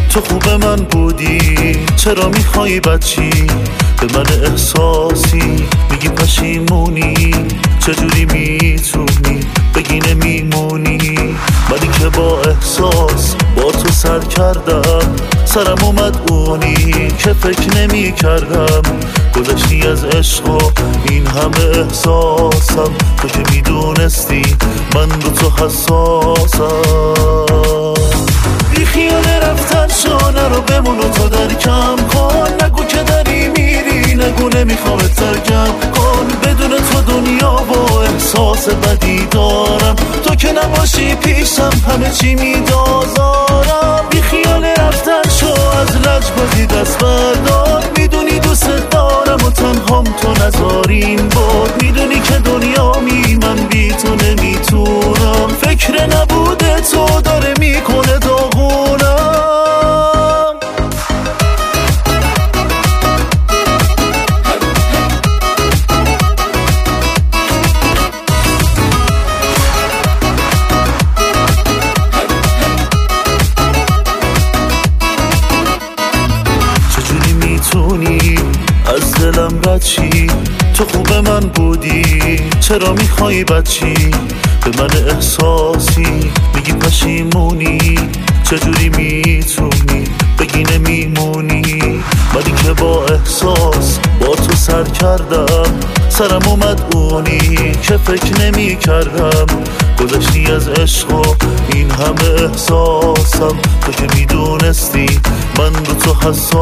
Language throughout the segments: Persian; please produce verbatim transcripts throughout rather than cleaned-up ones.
تو خوب من بودی، چرا میخوای بچی به من احساسی میگی پشیمونی؟ چجوری میتونی بگی نمیمونی؟ منی که با احساس با تو سر کردم، سرم اومد اونی که فکر نمی کردم. گذشتی از عشق و این همه احساسم، تو که میدونستی من رو تو حساسم. بی خیال رفتن شانه رو بمون و تو درکم کن، نگو که داری میری، نگو نمیخوام ترکم کن. بدون تو دنیا با احساس بدی دارم، تو که نباشی پیشم همه چی میدازارم. بی خیال رفتن شو از لجبازی دست بردار، میدونی دوست دارم و تنهام تو نذارین بود. میدونی که دنیا می من بی تو نمیتونم، فکر نبوده تو داره میکنه داغونم. چجوری میتونی از دلم رد شی؟ تو خوب من بودی، چرا میخوای بچی به من احساسی میگی پشیمونی؟ چجوری میتونی بگی نمیمونی؟ منی که با احساس با تو سر کردم، سرم اومد اونی که فکر نمی کردم. گذشتی از عشق و این همه احساسم، تو که میدونستی من رو تو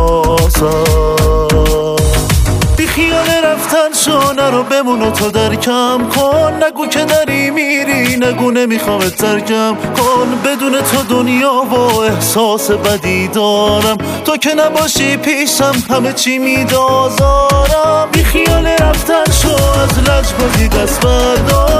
حساسم. بی خیال رفتن شانه رو بمون و تو درکم کن، نگو که داری میری، نگو نمیخوام ترکم کن. بدون تو دنیا با احساس بدی دارم، تو که نباشی پیشم همه چی میدازارم. بی خیال رفتن شو از لجبازی دست بردار،